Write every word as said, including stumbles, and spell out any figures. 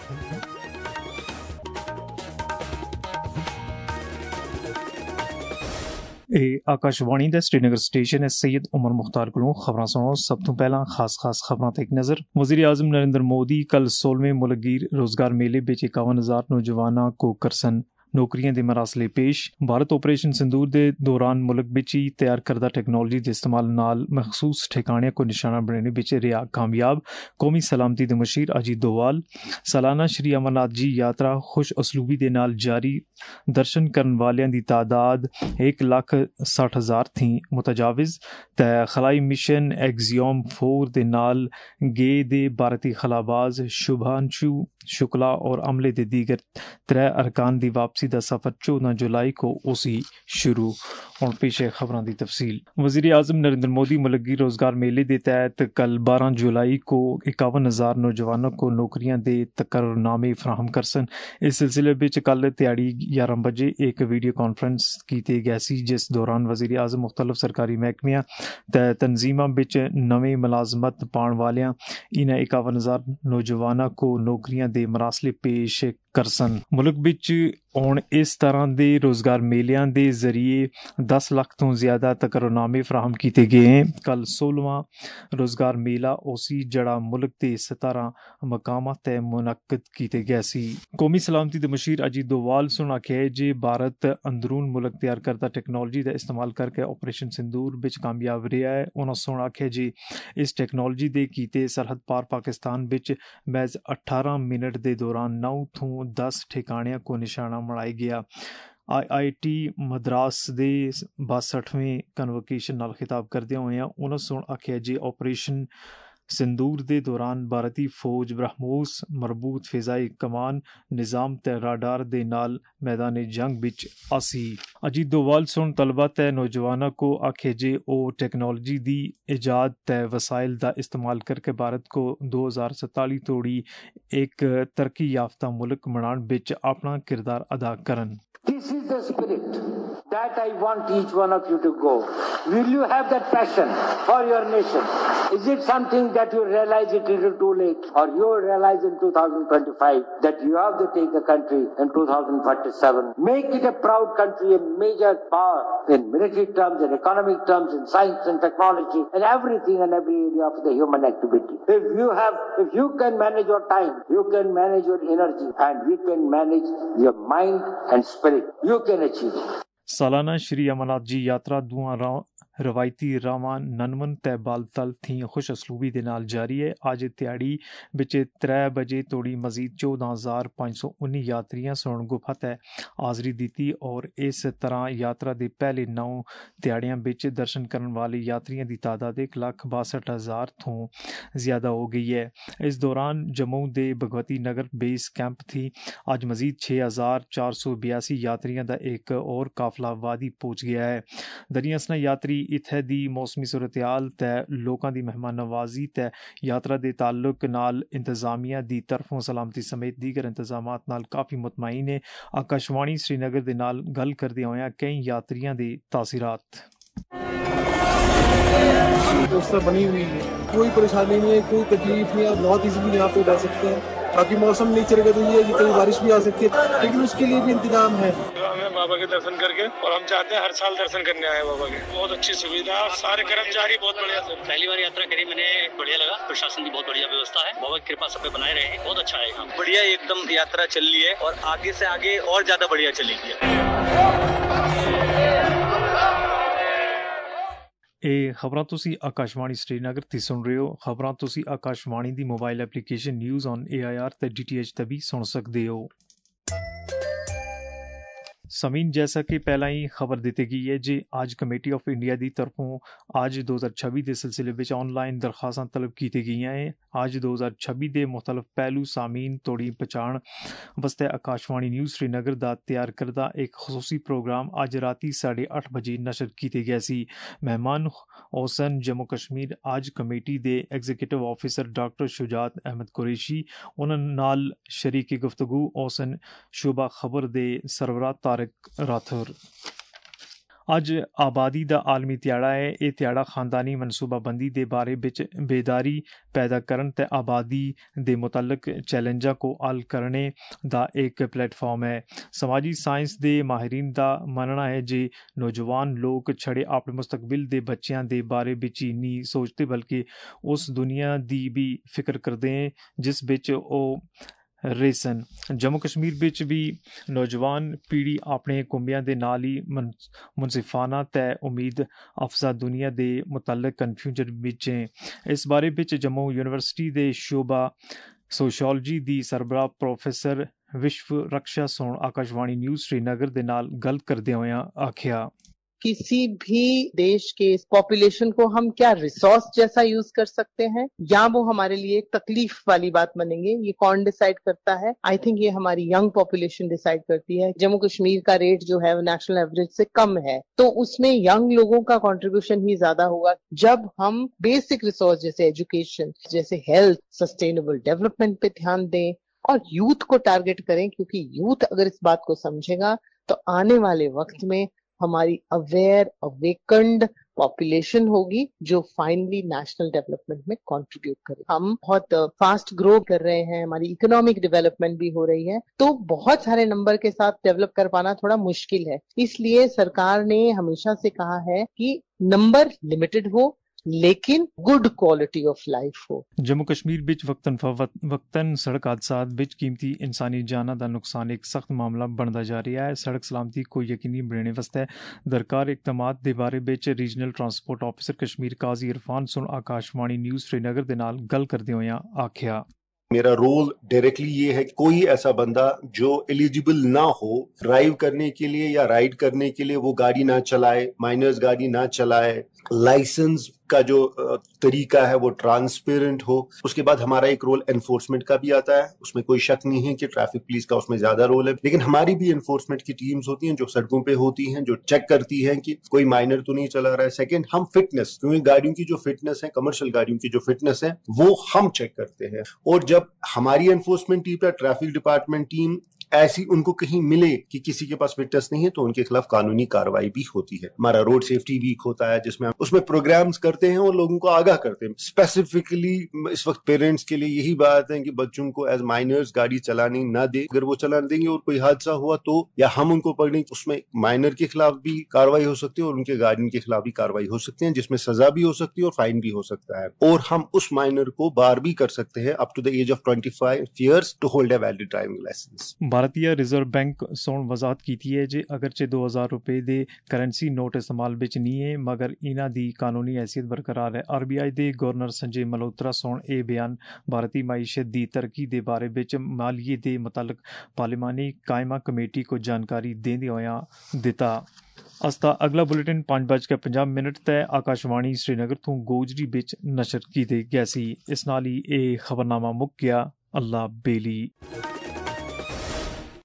ਇਹ ਆਕਾਸ਼ਵਾਣੀ ਦਾ श्रीनगर स्टेशन है। सैयद उमर मुख्तार कोलों खबरां सुनो। सब तो पहला खास खास खबरां ते एक नज़र। वज़ीर आज़म नरेंद्र मोदी कल सोलहवें मुल्कगीर रोजगार मेले विच इक्यावन हज़ार नौजवानों को करसन नौकरियां दे मरासले पेश। भारत ऑपरेशन सिंदूर दे दौरान मुल्क विच ही तैयार करदा टैक्नोलॉजी दे इस्तेमाल नाल मखसूस ठिकाणियां को निशाना बनाने विच रिहा कामयाब। कौमी सलामती दे मुशीर अजीत डोवाल सालाना श्री अमरनाथ जी यात्रा खुश असलूबी दे नाल जारी। दर्शन करन वालियां दी तादाद एक लाख सठ हज़ार थी मुतजाविज। ते खलाई मिशन एग्जियोम फोर दे नाल गे दे भारती खलाबाज शुभांशु शुक्ला और अमले दे दीगर त्रै अरकान दी वापसी दा सफर चौदह जुलाई को उसी शुरू। और पेश है खबरां दी तफसील। वज़ीर आज़म नरेंद्र मोदी मुल्की रोजगार मेले के तहत कल बारह जुलाई को इक्यावन हज़ार नौजवानों को नौकरियां दे तकर्रनामे फराहम करसन। इस सिलसिले में कल त्याड़ी ग्यारह बजे एक वीडियो कॉन्फ्रेंस की गई सी, जिस दौरान वज़ीर आज़म मुख्तलिफ सरकारी महकमियां ते तंजीमां विच नवे मुलाजमत पाने वालियां इन्हां इक्यावन हज़ार नौजवानों को नौकरियां दे मरासले पेश करसन। मुल्क विच हुण इस तरह के रोजगार मेलियां दे जरिए दस लाख तो ज्यादा तकर्रनामे फराहम किए गए हैं। कल सोलहवां रोजगार मेला उसी जड़ा मुल्क के सतारह मकामां ते मुनक्कद किए गए सी। कौमी सलामती दे मुशीर अजीत डोवाल सुन आख्या है जे भारत अंदरून मुल्क तैयार करदा टैक्नोलॉजी का इस्तेमाल करके ऑपरेशन सिंदूर विच कामयाब रहा है। उन्होंने सुन आख्या जे इस टैक्नोलॉजी दे कीते सरहद पार पाकिस्तान विच महज अठारह मिनट के दौरान नौ थों दस ठिकाणियां को निशाना बनाया गया। आई आई टी मद्रास दे बासठवें कन्वोकेशन नाल खिताब करदे होए उन्होंने सुन आख्या जे ऑपरेशन सिंदूर दे दौरान भारतीय फौज ब्रह्मोस मरबूत फिजाई कमान निज़ाम ते राडार दे नाल मैदान जंग विच आसी। अजीत डोवाल सुन तलबा ते नौजवानों को आखे जे ओ टेक्नोलॉजी दी इजाद ते वसाइल दा इस्तेमाल करके भारत को दो हज़ार सताली तोड़ी एक तरक्की याफ्ता मुल्क बनाने विच अपना किरदार अदा करन। This is the spirit that I want each one of you to go. Will you have that passion for your nation? Is it something that you realize it is too late, or you realize in two thousand twenty-five that you have to take the country in two thousand forty-seven? Make it a proud country, a major power in military terms, in economic terms, in science and technology, and everything and every area of the human activity. If you have, if you can manage your time, you can manage your energy, and you can manage your mind and spirit. You can achieve it. सालाना श्री अमरनाथ जी यात्रा दुआ रवायती रावां ननमन ते बालतल थी खुश असलूबी दे नाल जारी है। अज त्याड़ी विच त्रै बजे तोड़ी मजीद चौदह हज़ार पाँच सौ उन्नी यात्रियां सोन गुफा ते हाजरी दी और इस तरह यात्रा दे पहले नौ त्याड़ियां विच दर्शन करने वाले यात्रियों की तादाद एक लाख बासठ हज़ार तो ज्यादा हो गई है। इस दौरान जम्मू दे भगवती नगर बेस कैंप थी अज मजीद छः हज़ार चार सौ बयासी यात्रियों का एक और काफिला वादी पहुंच गया है। दरियासना यात्री इत्थे दी मौसमी सूरत-ए-हाल ते लोकां दी मेहमान नवाजी ते यात्रा दे ताल्लुक नाल इंतजामिया दी तरफों सलामती समेत दीगर इंतजामात नाल काफ़ी मुतमईन है। आकाशवाणी श्रीनगर दे नाल गल करदे होया कई यात्रियां दे तासीरात। व्यवस्था बनी हुई है, कोई परेशानी नहीं है, कोई तकलीफ नहीं है, आप बहुत इजीली यहाँ पे जा सकते हैं। बाकी मौसम नहीं चलेगा तो ये है कि कभी बारिश भी आ सकती है, लेकिन उसके लिए भी इंतजाम है। हमें बाबा के दर्शन करके और हम चाहते हैं हर साल दर्शन करने आए बाबा के। बहुत अच्छी सुविधा, सारे कर्मचारी बहुत बढ़िया थे। पहली बार यात्रा करी मैंने, बढ़िया लगा। प्रशासन की बहुत बढ़िया व्यवस्था है, बाबा की कृपा सब पे बनाए रहे, बहुत अच्छा है। बढ़िया एकदम यात्रा चल रही है और आगे से आगे और ज्यादा बढ़िया चलेगी। ਇਹ ਖਬਰਾਂ ਤੁਸੀਂ ਆਕਾਸ਼ਵਾਣੀ श्रीनगर ਤੇ ਸੁਣ ਰਹੇ ਹੋ। ਖਬਰਾਂ ਤੁਸੀਂ ਆਕਾਸ਼ਵਾਣੀ ਦੀ mobile application news on A I R ਤੇ डी टी एच ਤੇ ਵੀ ਸੁਣ ਸਕਦੇ ਹੋ। समीन जैसा कि पहला ही खबर दी गई है जी आज कमेटी ऑफ इंडिया की तरफों आज दो हज़ार छब्बी के सिलसिले में ऑनलाइन दरखास्तां तलब की गई हैं। आज दो हज़ार छब्बी के मुख्तलिफ पहलू सामीन तोड़ी पहचान वास्ते आकाशवाणी न्यूज़ श्रीनगर का तैयार करदा एक खसूसी प्रोग्राम अज राती साढ़े अठ बजे नशर किया गया सी। मेहमान होसन जम्मू कश्मीर आज कमेटी के executive officer doctor Shujaat Ahmad Qureshi उन्होंने नाल शरीकी गुफ्तगू होसन शोबा खबर के सरबराह तारिक राठौर। ਅੱਜ ਆਬਾਦੀ ਦਾ ਆਲਮੀ ਦਿਹਾੜਾ ਹੈ। ਇਹ ਦਿਹਾੜਾ ਖਾਨਦਾਨੀ ਮਨਸੂਬਾਬੰਦੀ ਦੇ ਬਾਰੇ ਵਿੱਚ ਬੇਦਾਰੀ ਪੈਦਾ ਕਰਨ ਤੇ ਆਬਾਦੀ ਦੇ ਮੁਤਲਕ ਚੈਲੰਜਾਂ को हल करने ਦਾ ਇੱਕ ਪਲੇਟਫਾਰਮ ਹੈ। ਸਮਾਜੀ ਸਾਇੰਸ ਦੇ ਮਾਹਿਰੀਨ ਦਾ ਮੰਨਣਾ ਹੈ ਜੇ ਨੌਜਵਾਨ ਲੋਕ ਛੜੇ ਆਪਣੇ ਮੁਸਤਕਬਲ ਦੇ ਬੱਚਿਆਂ ਦੇ ਬਾਰੇ ਵਿੱਚ ਹੀ ਨਹੀਂ ਸੋਚਦੇ ਬਲਕਿ ਉਸ ਦੁਨੀਆ ਦੀ ਵੀ ਫਿਕਰ ਕਰਦੇ ਹੈ ਜਿਸ ਵਿੱਚ ਉਹ रेसन। जम्मू कश्मीर विच भी नौजवान पीढ़ी अपने कुंबियां दे नाल ही मुनसिफाना ते उम्मीद अफजा दुनिया दे मुतल्लक कन्फ्यूजन विच है। इस बारे विच जम्मू यूनिवर्सिटी दे शोबा सोशियोलॉजी दी सरबराह प्रोफेसर विश्व रक्षा सोन आकाशवाणी न्यूज़ श्रीनगर दे नाल गल करदे होया आखिया किसी भी देश के पॉपुलेशन को हम क्या रिसोर्स जैसा यूज कर सकते हैं या वो हमारे लिए एक तकलीफ वाली बात बनेंगे, ये कौन डिसाइड करता है? आई थिंक ये हमारी यंग पॉपुलेशन डिसाइड करती है। जम्मू कश्मीर का रेट जो है वो नेशनल एवरेज से कम है, तो उसमें यंग लोगों का कंट्रीब्यूशन ही ज्यादा होगा। जब हम बेसिक रिसोर्स जैसे एजुकेशन, जैसे हेल्थ, सस्टेनेबल डेवलपमेंट पे ध्यान दें और यूथ को टारगेट करें, क्योंकि यूथ अगर इस बात को समझेगा तो आने वाले वक्त में हमारी अवेयर अवेकन्ड पॉपुलेशन होगी जो फाइनली नेशनल डेवलपमेंट में कंट्रीब्यूट करे। हम बहुत फास्ट ग्रो कर रहे हैं, हमारी इकोनॉमिक डेवलपमेंट भी हो रही है, तो बहुत सारे नंबर के साथ डेवलप कर पाना थोड़ा मुश्किल है। इसलिए सरकार ने हमेशा से कहा है कि नंबर लिमिटेड हो लेकिन गुड क्वालिटी ऑफ लाइफ हो। जम्मू कश्मीर विच वक्तन वक्तन सड़क हादसात विच कीमती इंसानी जाना दा नुकसान एक सख्त मामला बनता जा रहा है। सड़क सलामती को यकीनी बनाने वास्ते दरकार इकदामात दे बारे विच regional transport officer Kashmir Qazi Irfan सुन आकाशवाणी न्यूज़ श्रीनगर दे नाल गल करदे होया आखिया मेरा रोल डायरेक्टली ये है कि कोई ऐसा बंदा जो एलिजिबल ना हो ड्राइव करने के लिए या राइड करने के लिए वो गाड़ी ना चलाए, माइनर्स गाड़ी ना चलाए, लाइसेंस का जो तरीका है वो ट्रांसपेरेंट हो। उसके बाद हमारा एक रोल एनफोर्समेंट का भी आता है, उसमें कोई शक नहीं है कि ट्रैफिक पुलिस का उसमें ज्यादा रोल है, लेकिन हमारी भी एनफोर्समेंट की टीम्स होती हैं जो सड़कों पे होती हैं, जो चेक करती हैं कि कोई माइनर तो नहीं चला रहा है। सेकंड, हम फिटनेस, क्योंकि गाड़ियों की जो फिटनेस है, कमर्शियल गाड़ियों की जो फिटनेस है वो हम चेक करते हैं। और जब हमारी एनफोर्समेंट टीम या ट्रैफिक डिपार्टमेंट टीम ऐसी उनको कहीं मिले कि किसी के पास फिटनेस नहीं है तो उनके खिलाफ कानूनी कार्रवाई भी होती है। हमारा रोड सेफ्टी वीक होता है जिसमें हम उसमें प्रोग्राम्स करते हैं और लोगों को आगाह करते हैं। स्पेसिफिकली इस वक्त पेरेंट्स के लिए यही बात है कि बच्चों को एज माइनर्स गाड़ी चलाने ना दे। अगर वो चला देंगे और कोई हादसा हुआ तो या हम उनको पकड़ेंगे, उसमें माइनर के खिलाफ भी कार्रवाई हो सकती है और उनके गार्डियन के खिलाफ भी कार्रवाई हो सकती है, जिसमें सजा भी हो सकती है और फाइन भी हो सकता है। और हम उस माइनर को बार भी कर सकते हैं up to the age of twenty five years to hold a valid driving licence. भारतीय रिजर्व बैंक सोन वजाहत की है जे अगरचे दो हज़ार रुपए दे करेंसी नोट इस्तेमाल विच नहीं है मगर इन्हां दी कानूनी हैसियत बरकरार है। आरबीआई दे गवर्नर संजय मल्होत्रा सोन ए बयान भारतीय माईशत दी तरक्की दे बारे विच मालिये दे मुतालक पार्लिमानी कायमा कमेटी को जानकारी देंदे होया दिता। अस्ता अगला बुलेटिन पांच बज के पंजाह मिनट तय आकाशवाणी श्रीनगर तो गोजरी विच नशर कीते गया सी। इस नाल ही ए खबरनामा मुक गया। अल्लाह बेली।